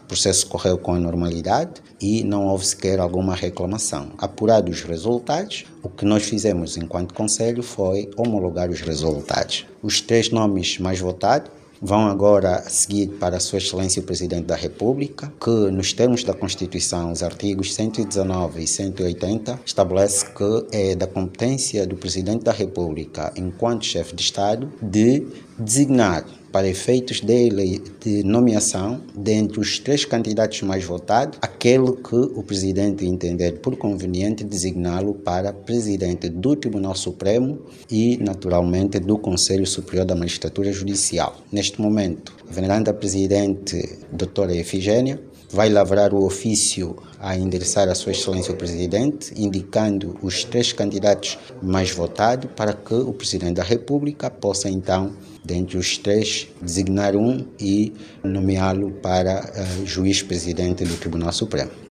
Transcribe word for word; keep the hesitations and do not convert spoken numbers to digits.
O processo correu com a normalidade e não houve sequer alguma reclamação. Apurados os resultados, o que nós fizemos enquanto Conselho foi homologar os resultados. Os três nomes mais votados vão agora seguir para a Sua Excelência o Presidente da República, que nos termos da Constituição, os artigos cento e dezanove e cento e oitenta, estabelece que é da competência do Presidente da República, enquanto chefe de Estado, de designar para efeitos de, de nomeação, dentre os três candidatos mais votados, aquele que o Presidente entender por conveniente designá-lo para Presidente do Tribunal Supremo e, naturalmente, do Conselho Superior da Magistratura Judicial. Neste momento, a veneranda Presidente, doutora Efigênia, vai lavrar o ofício a endereçar a Sua Excelência o Presidente, indicando os três candidatos mais votados para que o Presidente da República possa, então, dentre os três, designar um e nomeá-lo para uh, juiz-presidente do Tribunal Supremo.